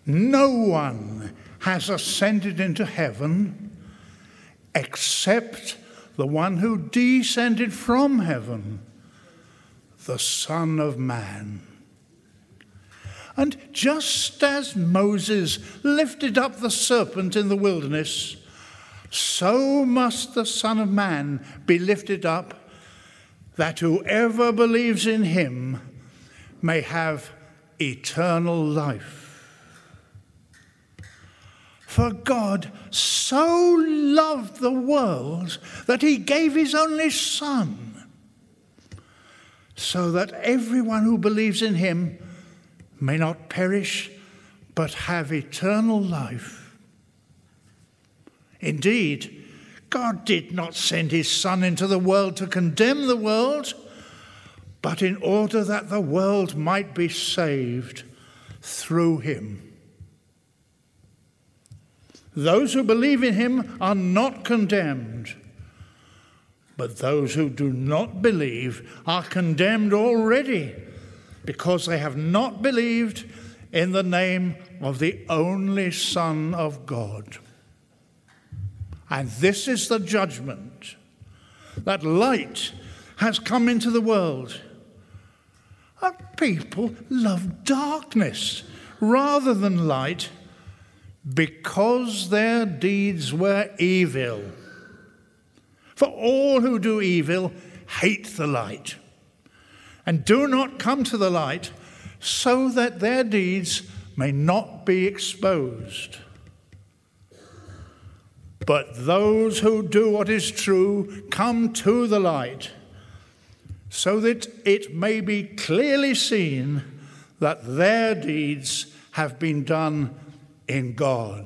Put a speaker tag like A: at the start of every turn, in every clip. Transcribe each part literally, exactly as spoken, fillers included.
A: no one has ascended into heaven except the one who descended from heaven, the Son of Man. And just as Moses lifted up the serpent in the wilderness, so must the Son of Man be lifted up, that whoever believes in him may have eternal life. For God so loved the world that he gave his only Son, so that everyone who believes in him may not perish, but have eternal life. Indeed, God did not send his Son into the world to condemn the world, but in order that the world might be saved through him. Those who believe in him are not condemned, but those who do not believe are condemned already, because they have not believed in the name of the only Son of God. And this is the judgment, that light has come into the world, and people love darkness rather than light, because their deeds were evil. For all who do evil hate the light, and do not come to the light, so that their deeds may not be exposed. But those who do what is true come to the light, so that it may be clearly seen that their deeds have been done in God.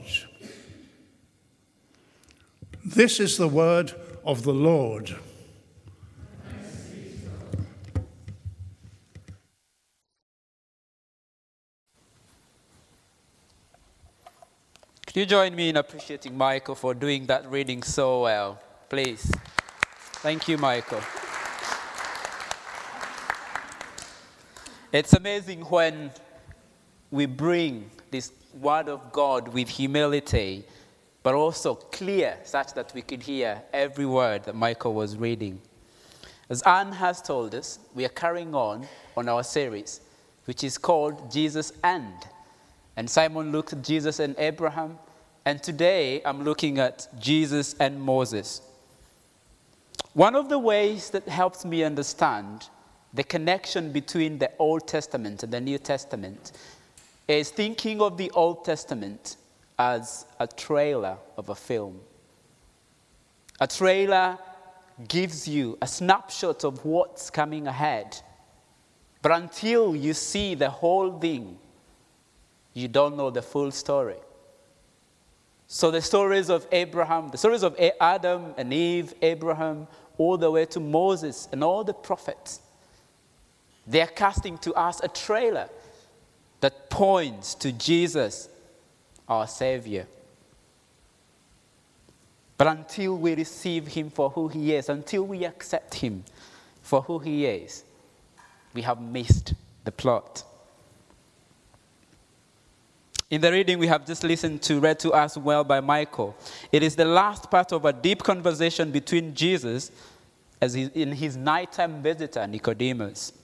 A: This is the word of the Lord.
B: Could you join me in appreciating Michael for doing that reading so well, please? Thank you, Michael. It's amazing when we bring this word of God with humility, but also clear, such that we could hear every word that Michael was reading. As Anne has told us, we are carrying on on our series, which is called Jesus and. And Simon looked at Jesus and Abraham, and today I'm looking at Jesus and Moses. One of the ways that helps me understand the connection between the Old Testament and the New Testament is thinking of the Old Testament as a trailer of a film. A trailer gives you a snapshot of what's coming ahead. But until you see the whole thing, you don't know the full story. So the stories of Abraham, the stories of Adam and Eve, Abraham, all the way to Moses and all the prophets, they are casting to us a trailer that points to Jesus, our Savior. But until we receive him for who he is, until we accept him for who he is, we have missed the plot. In the reading we have just listened to, read to us well by Michael, it is the last part of a deep conversation between Jesus as he, in his nighttime visitor, Nicodemus.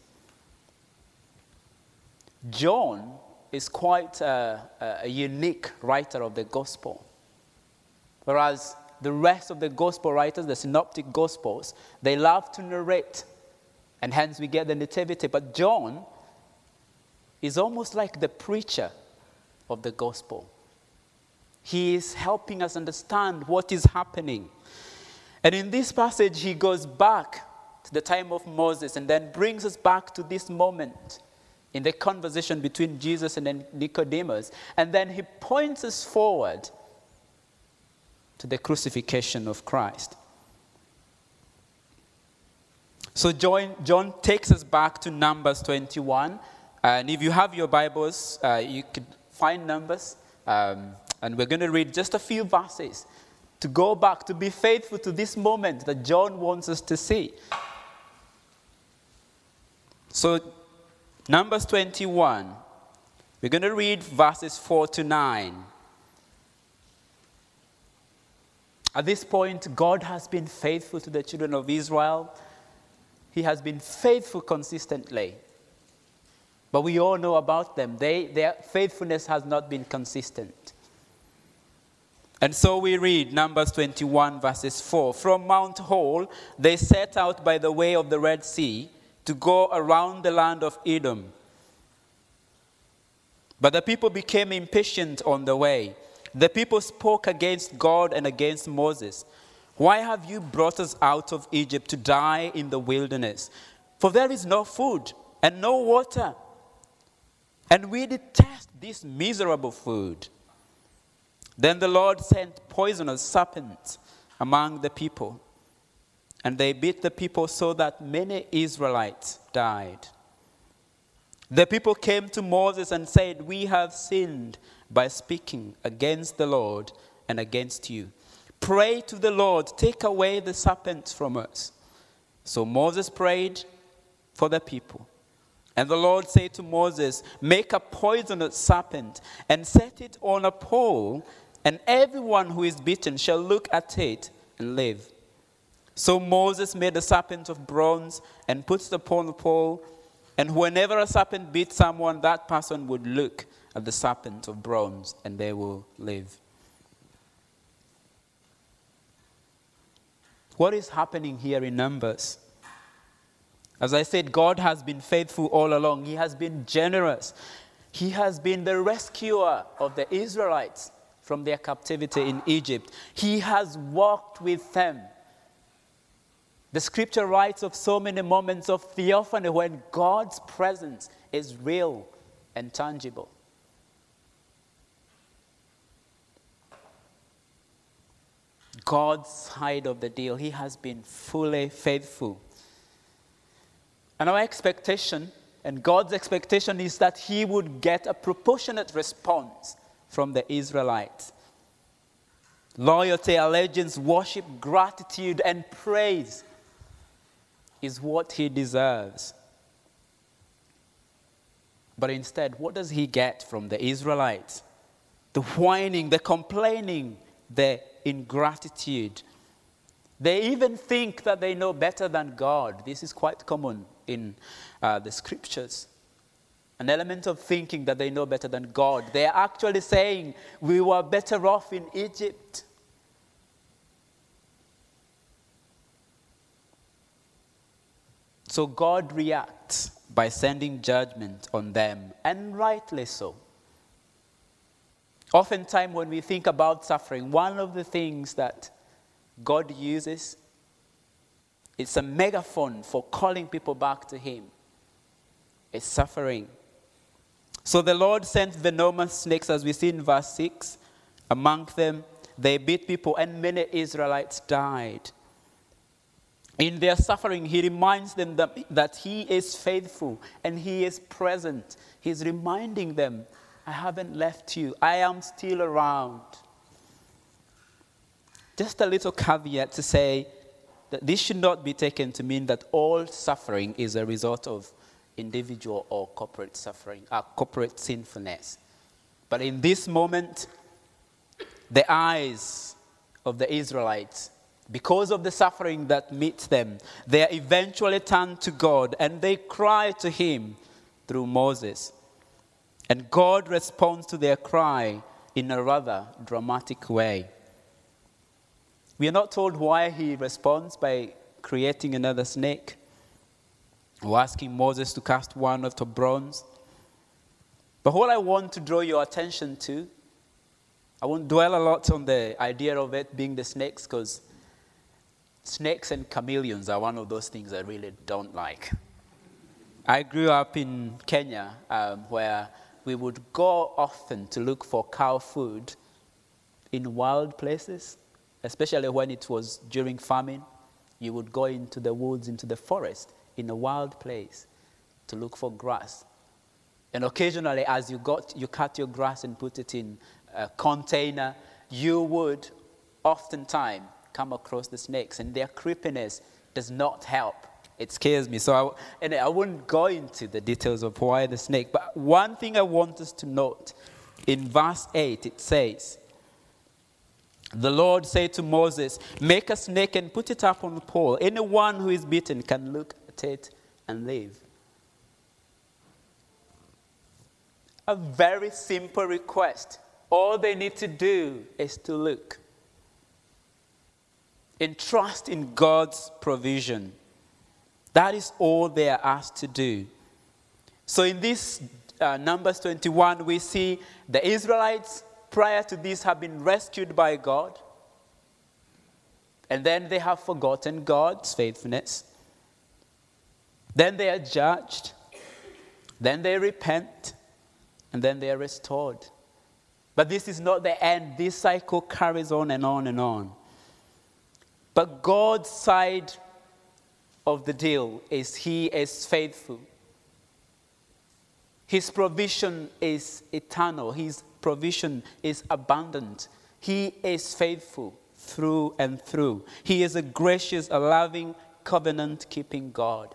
B: John is quite a, a unique writer of the gospel. Whereas the rest of the gospel writers, the synoptic gospels, they love to narrate. And hence we get the nativity. But John is almost like the preacher of the gospel. He is helping us understand what is happening. And in this passage, he goes back to the time of Moses and then brings us back to this moment in the conversation between Jesus and Nicodemus. And then he points us forward to the crucifixion of Christ. So John, John takes us back to Numbers twenty-one. And if you have your Bibles, uh, you could find Numbers. Um, and we're going to read just a few verses to go back, to be faithful to this moment that John wants us to see. So Numbers twenty-one, We're going to read verses four to nine. At this point, God has been faithful to the children of Israel. He has been faithful consistently. But we all know about them. They, their faithfulness has not been consistent. And so we read Numbers twenty-one, verses four. From Mount Hor, they set out by the way of the Red Sea to go around the land of Edom. But the people became impatient on the way. The people spoke against God and against Moses. Why have you brought us out of Egypt to die in the wilderness? For there is no food and no water. And we detest this miserable food. Then the Lord sent poisonous serpents among the people, and they bit the people so that many Israelites died. The people came to Moses and said, we have sinned by speaking against the Lord and against you. Pray to the Lord, take away the serpents from us. So Moses prayed for the people. And the Lord said to Moses, make a poisonous serpent and set it on a pole, and everyone who is bitten shall look at it and live. So Moses made a serpent of bronze and put it upon the pole, and whenever a serpent bit someone, that person would look at the serpent of bronze, and they will live. What is happening here in Numbers? As I said, God has been faithful all along. He has been generous. He has been the rescuer of the Israelites from their captivity in Egypt. He has walked with them. The scripture writes of so many moments of theophany when God's presence is real and tangible. God's side of the deal, he has been fully faithful. And our expectation, and God's expectation, is that he would get a proportionate response from the Israelites. Loyalty, allegiance, worship, gratitude, and praise is what he deserves. But instead, what does he get from the Israelites? The whining, the complaining, the ingratitude. They even think that they know better than God. This is quite common in uh, the scriptures. An element of thinking that they know better than God. They are actually saying, we were better off in Egypt. So God reacts by sending judgment on them, and rightly so. Oftentimes when we think about suffering, one of the things that God uses, it's a megaphone for calling people back to him. It's suffering. So the Lord sent venomous snakes, as we see in verse six. Among them, they bit people, and many Israelites died. In their suffering, he reminds them that, that he is faithful and he is present. He's reminding them, I haven't left you. I am still around. Just a little caveat to say that this should not be taken to mean that all suffering is a result of individual or corporate suffering, or corporate sinfulness. But in this moment, the eyes of the Israelites, because of the suffering that meets them, they eventually turn to God and they cry to him through Moses. And God responds to their cry in a rather dramatic way. We are not told why he responds by creating another snake or asking Moses to cast one out of bronze. But what I want to draw your attention to, I won't dwell a lot on the idea of it being the snakes, because snakes and chameleons are one of those things I really don't like. I grew up in Kenya, um, where we would go often to look for cow food in wild places, especially when it was during famine. You would go into the woods, into the forest, in a wild place to look for grass. And occasionally, as you got, you cut your grass and put it in a container, you would oftentimes come across the snakes, and their creepiness does not help It scares me. So I, and I wouldn't go into the details of why the snake. But one thing I want us to note, in verse eight, it says, the Lord said to Moses, make a snake and put it up on the pole. Anyone who is bitten can look at it and live. A very simple request. All they need to do is to look. And trust in God's provision. That is all they are asked to do. So in this uh, Numbers twenty-one, we see the Israelites prior to this have been rescued by God. And then they have forgotten God's faithfulness. Then they are judged. Then they repent. And then they are restored. But this is not the end. This cycle carries on and on and on. But God's side of the deal is He is faithful. His provision is eternal. His provision is abundant. He is faithful through and through. He is a gracious, a loving, covenant-keeping God.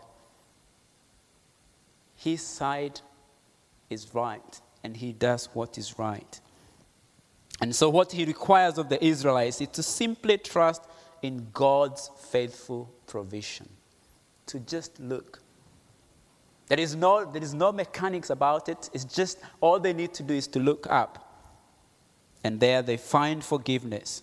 B: His side is right, and He does what is right. And so what He requires of the Israelites is to simply trust in God's faithful provision. To just look. There is no, there is no mechanics about it. It's just all they need to do is to look up. And there they find forgiveness.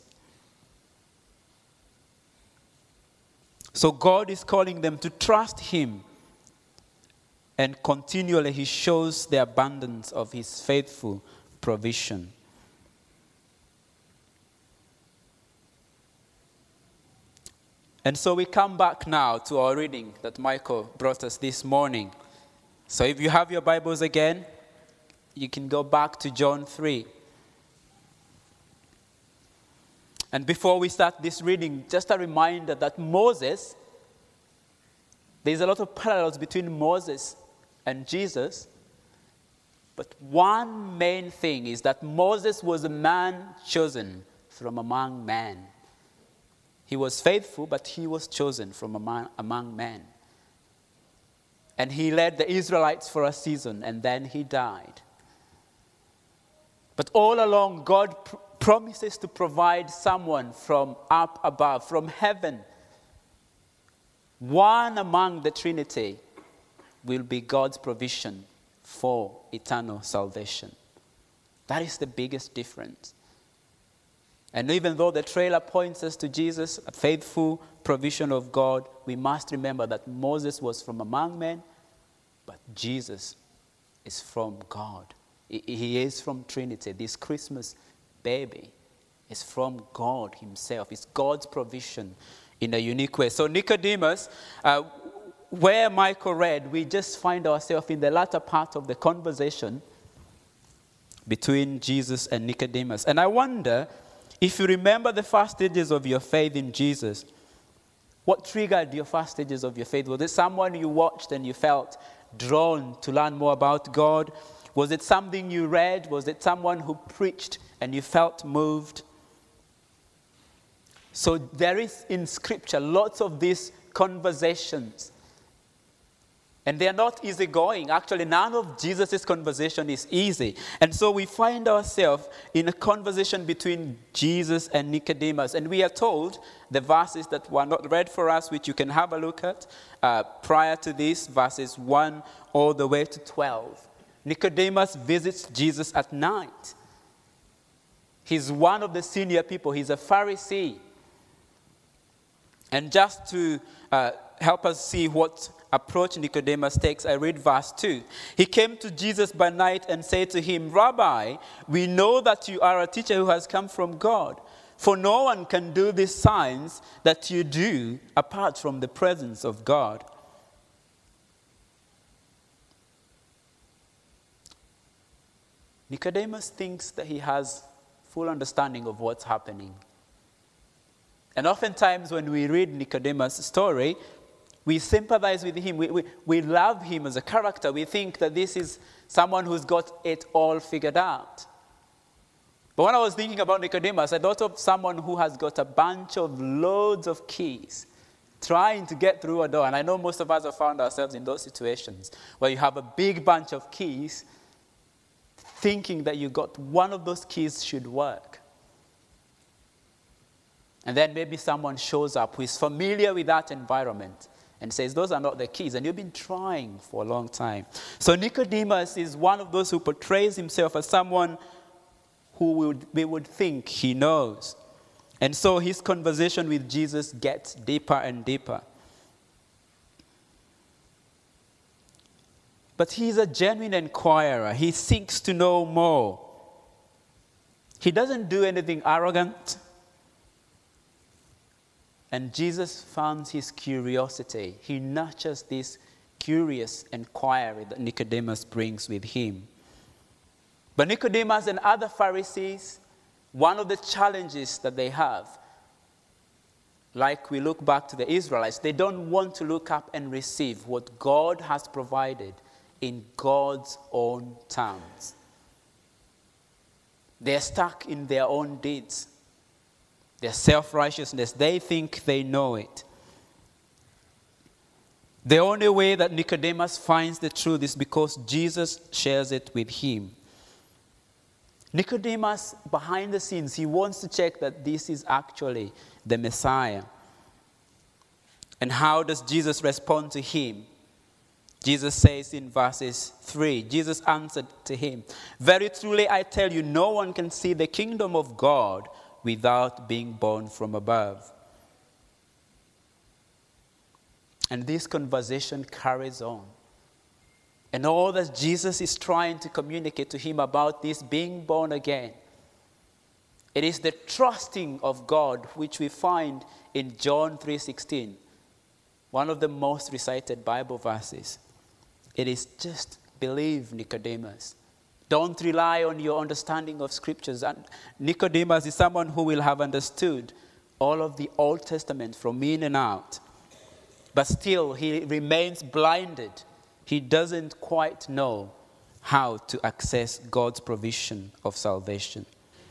B: So God is calling them to trust Him. And continually He shows the abundance of His faithful provision. And so we come back now to our reading that Michael brought us this morning. So if you have your Bibles again, you can go back to John three. And before we start this reading, just a reminder that Moses, there's a lot of parallels between Moses and Jesus. But one main thing is that Moses was a man chosen from among men. He was faithful, but he was chosen from among, among men. And he led the Israelites for a season, and then he died. But all along, God pr- promises to provide someone from up above, from heaven. One among the Trinity will be God's provision for eternal salvation. That is the biggest difference. And even though the trailer points us to Jesus, a faithful provision of God, we must remember that Moses was from among men, but Jesus is from God. He is from Trinity. This Christmas baby is from God Himself. It's God's provision in a unique way. So Nicodemus, uh, where Michael read, we just find ourselves in the latter part of the conversation between Jesus and Nicodemus. And I wonder, if you remember the first stages of your faith in Jesus, what triggered your first stages of your faith? Was it someone you watched and you felt drawn to learn more about God? Was it something you read? Was it someone who preached and you felt moved? So there is in Scripture lots of these conversations. And they are not easygoing. Actually, none of Jesus' conversation is easy. And so we find ourselves in a conversation between Jesus and Nicodemus. And we are told the verses that were not read for us, which you can have a look at, uh, prior to this, verses one all the way to twelve. Nicodemus visits Jesus at night. He's one of the senior people. He's a Pharisee. And just to uh, help us see what approach Nicodemus takes, I read verse two. He came to Jesus by night and said to him, Rabbi, we know that you are a teacher who has come from God, for no one can do these signs that you do apart from the presence of God. Nicodemus thinks that he has full understanding of what's happening. And oftentimes when we read Nicodemus' story, we sympathize with him. We, we, we love him as a character. We think that this is someone who's got it all figured out. But when I was thinking about Nicodemus, I thought of someone who has got a bunch of loads of keys trying to get through a door. And I know most of us have found ourselves in those situations where you have a big bunch of keys, thinking that you got one of those keys should work. And then maybe someone shows up who is familiar with that environment and says, those are not the keys. And you've been trying for a long time. So Nicodemus is one of those who portrays himself as someone who would, we would think he knows. And so his conversation with Jesus gets deeper and deeper. But he's a genuine inquirer. He seeks to know more. He doesn't do anything arrogant. And Jesus funds his curiosity. He nurtures this curious inquiry that Nicodemus brings with him. But Nicodemus and other Pharisees, one of the challenges that they have, like we look back to the Israelites, they don't want to look up and receive what God has provided in God's own terms. They're stuck in their own deeds. Their self-righteousness, they think they know it. The only way that Nicodemus finds the truth is because Jesus shares it with him. Nicodemus, behind the scenes, he wants to check that this is actually the Messiah. And how does Jesus respond to him? Jesus says in verses three, Jesus answered to him, "Very truly I tell you, no one can see the kingdom of God without being born from above." And this conversation carries on. And all that Jesus is trying to communicate to him about this being born again, it is the trusting of God, which we find in John three sixteen, one of the most recited Bible verses. It is just believe, Nicodemus. Don't rely on your understanding of scriptures. And Nicodemus is someone who will have understood all of the Old Testament from in and out. But still, he remains blinded. He doesn't quite know how to access God's provision of salvation.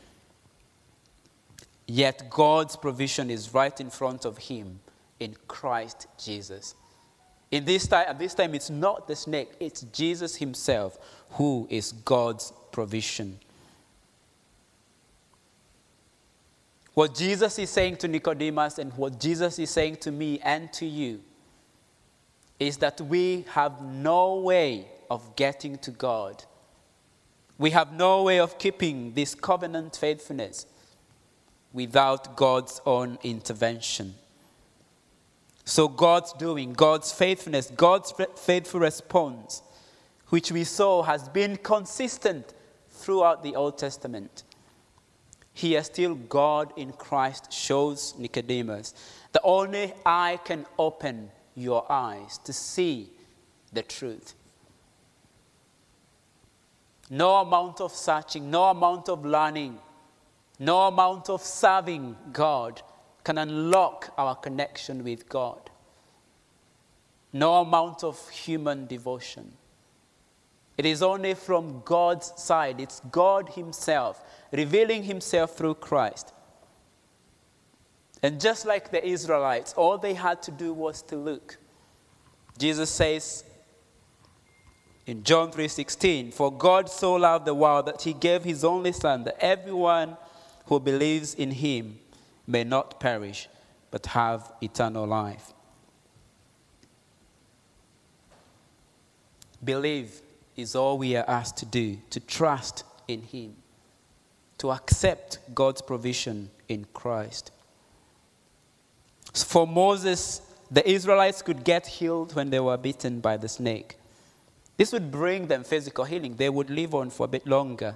B: Yet God's provision is right in front of him in Christ Jesus. In this time, at this time, it's not the snake, it's Jesus himself who is God's provision. What Jesus is saying to Nicodemus and what Jesus is saying to me and to you is that we have no way of getting to God. We have no way of keeping this covenant faithfulness without God's own intervention. So God's doing, God's faithfulness, God's faithful response, which we saw has been consistent throughout the Old Testament. Here still God in Christ shows Nicodemus that only I can open your eyes to see the truth. No amount of searching, no amount of learning, no amount of serving God can unlock our connection with God. No amount of human devotion. It is only from God's side. It's God himself revealing himself through Christ. And just like the Israelites, all they had to do was to look. Jesus says in John three sixteen, "For God so loved the world that he gave his only Son, that everyone who believes in him may not perish, but have eternal life." Believe is all we are asked to do, to trust in him, to accept God's provision in Christ. For Moses, the Israelites could get healed when they were bitten by the snake. This would bring them physical healing. They would live on for a bit longer.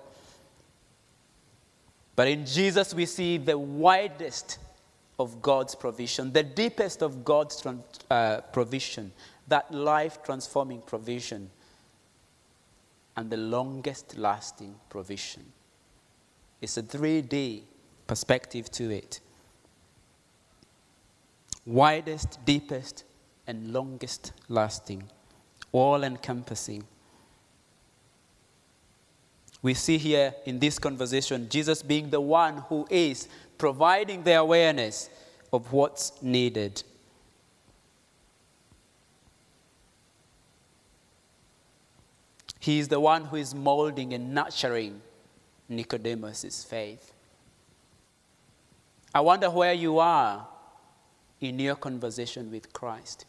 B: But in Jesus, we see the widest of God's provision, the deepest of God's uh, provision, that life-transforming provision, and the longest-lasting provision. It's a three D perspective to it. Widest, deepest, and longest-lasting, all-encompassing. We see here in this conversation, Jesus being the one who is providing the awareness of what's needed. He is the one who is molding and nurturing Nicodemus' faith. I wonder where you are in your conversation with Christ.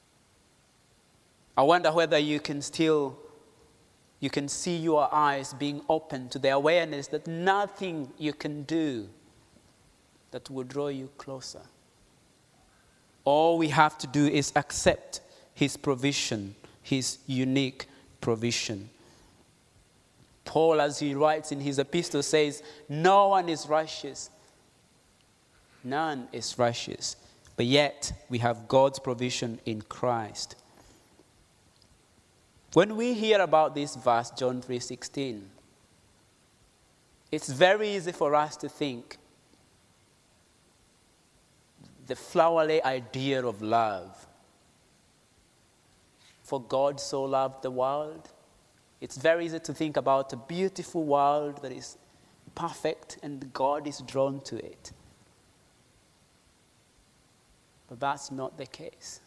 B: I wonder whether you can still, you can see your eyes being open to the awareness that nothing you can do that will draw you closer. All we have to do is accept his provision, his unique provision. Paul, as he writes in his epistle, says, no one is righteous. None is righteous. But yet, we have God's provision in Christ. When we hear about this verse, John three sixteen, it's very easy for us to think the flowery idea of love. For God so loved the world. It's very easy to think about a beautiful world that is perfect and God is drawn to it. But that's not the case.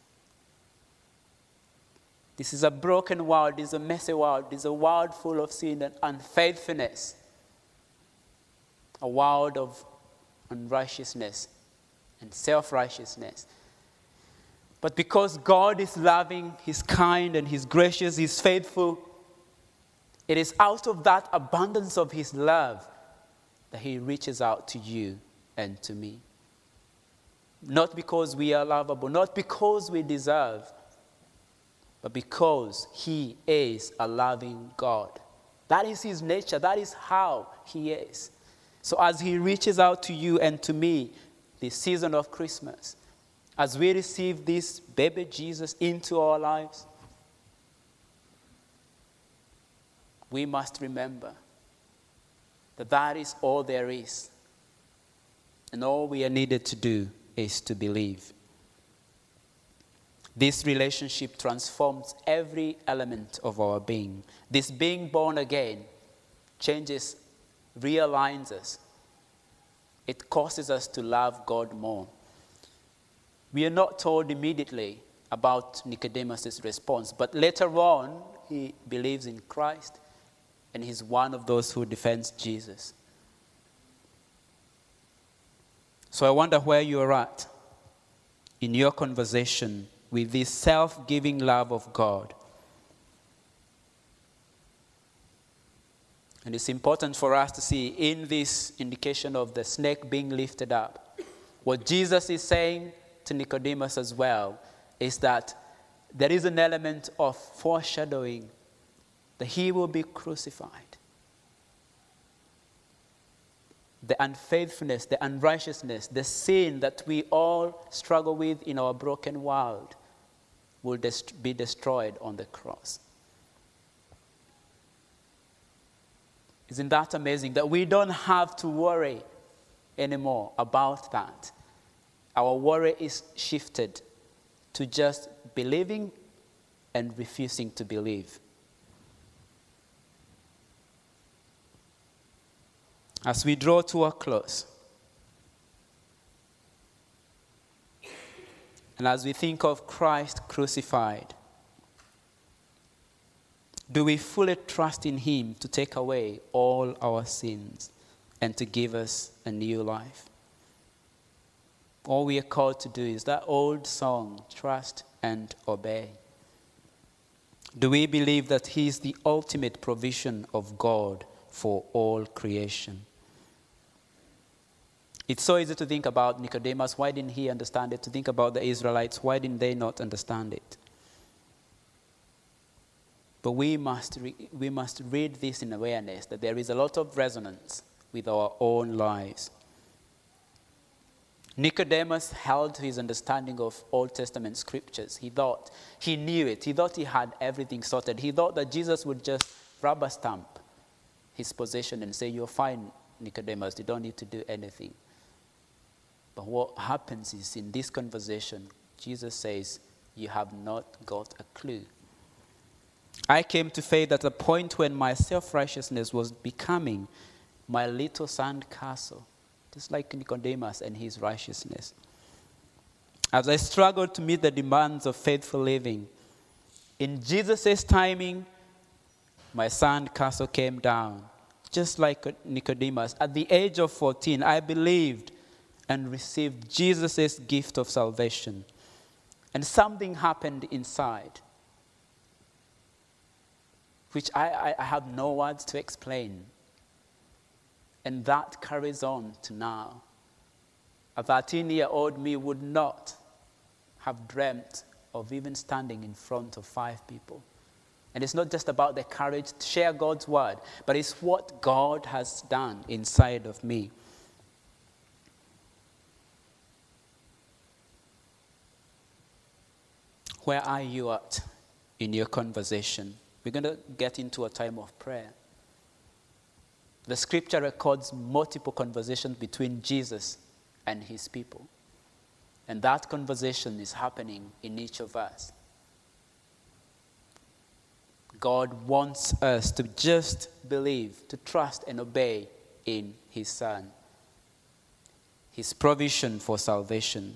B: This is a broken world, this is a messy world, this is a world full of sin and unfaithfulness. A world of unrighteousness and self-righteousness. But because God is loving, he's kind and he's gracious, he's faithful, it is out of that abundance of his love that he reaches out to you and to me. Not because we are lovable, not because we deserve, but because he is a loving God. That is his nature. That is how he is. So as he reaches out to you and to me this season of Christmas, as we receive this baby Jesus into our lives, we must remember that that is all there is. And all we are needed to do is to believe. This relationship transforms every element of our being. This being born again changes, realigns us. It causes us to love God more. We are not told immediately about Nicodemus' response, but later on, he believes in Christ, and he's one of those who defends Jesus. So I wonder where you are at in your conversation with this self-giving love of God. And it's important for us to see in this indication of the snake being lifted up, what Jesus is saying to Nicodemus as well is that there is an element of foreshadowing that he will be crucified. The unfaithfulness, the unrighteousness, the sin that we all struggle with in our broken world will dest- be destroyed on the cross. Isn't that amazing? That we don't have to worry anymore about that. Our worry is shifted to just believing and refusing to believe. As we draw to a close, and as we think of Christ crucified, do we fully trust in him to take away all our sins and to give us a new life? All we are called to do is that old song, trust and obey. Do we believe that he is the ultimate provision of God for all creation? It's so easy to think about Nicodemus. Why didn't he understand it? To think about the Israelites. Why didn't they not understand it? But we must, re- we must read this in awareness that there is a lot of resonance with our own lives. Nicodemus held to his understanding of Old Testament scriptures. He thought he knew it. He thought he had everything sorted. He thought that Jesus would just rubber stamp his position and say, "You're fine, Nicodemus. You don't need to do anything." But what happens is in this conversation, Jesus says, "You have not got a clue. I came to faith at a point when my self-righteousness was becoming my little sand castle, just like Nicodemus and his righteousness. As I struggled to meet the demands of faithful living, in Jesus' timing, my sandcastle came down, just like Nicodemus. At the age of fourteen, I believed and received Jesus' gift of salvation. And something happened inside, which I, I, I have no words to explain. And that carries on to now. A thirteen-year-old me would not have dreamt of even standing in front of five people. And it's not just about the courage to share God's word, but it's what God has done inside of me. Where are you at in your conversation? We're going to get into a time of prayer. The scripture records multiple conversations between Jesus and his people. And that conversation is happening in each of us. God wants us to just believe, to trust and obey in his Son. His provision for salvation.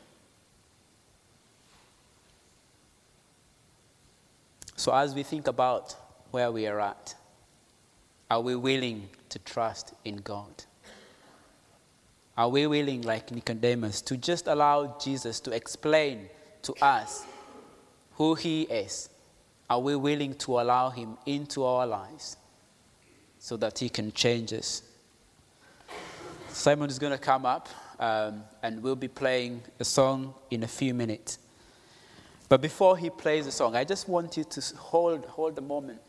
B: So as we think about where we are at, are we willing to trust in God? Are we willing, like Nicodemus, to just allow Jesus to explain to us who he is? Are we willing to allow him into our lives so that he can change us? Simon is going to come up um, and we'll be playing a song in a few minutes. But before he plays the song, I just want you to hold, hold a moment.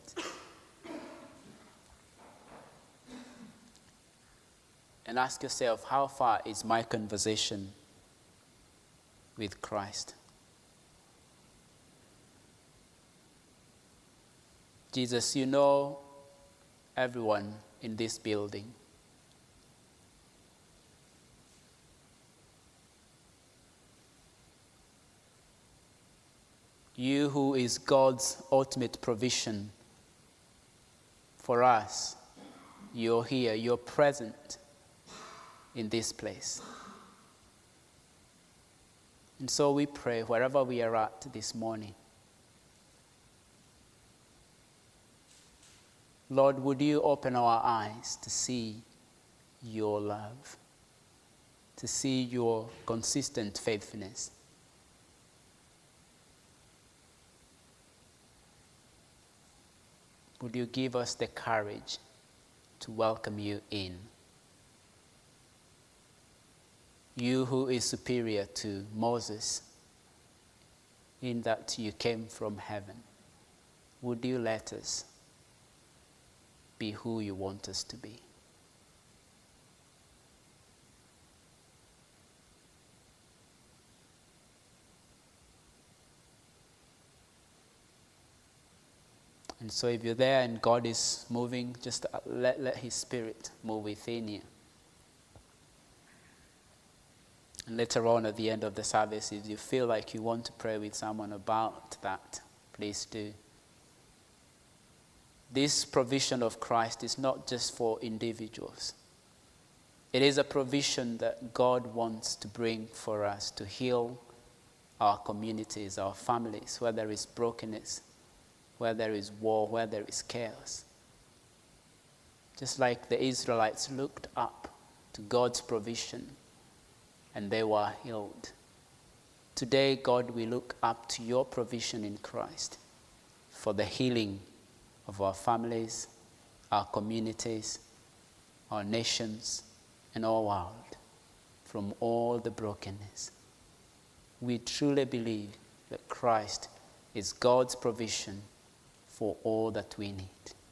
B: And ask yourself, how far is my conversation with Christ? Jesus, you know everyone in this building. You who is God's ultimate provision for us, you're here, you're present in this place. And so we pray wherever we are at this morning. Lord, would you open our eyes to see your love, to see your consistent faithfulness. Would you give us the courage to welcome you in? You who is superior to Moses, in that you came from heaven, would you let us be who you want us to be? And so if you're there and God is moving, just let, let his spirit move within you. And later on at the end of the service, if you feel like you want to pray with someone about that, please do. This provision of Christ is not just for individuals. It is a provision that God wants to bring for us to heal our communities, our families, where there is brokenness, where there is war, where there is chaos. Just like the Israelites looked up to God's provision and they were healed. Today, God, we look up to your provision in Christ for the healing of our families, our communities, our nations, and our world from all the brokenness. We truly believe that Christ is God's provision for all that we need.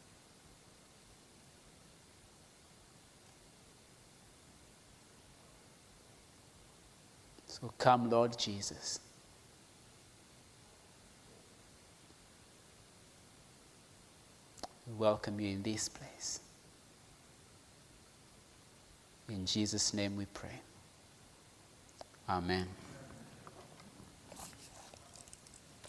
B: So come, Lord Jesus. We welcome you in this place. In Jesus' name we pray. Amen.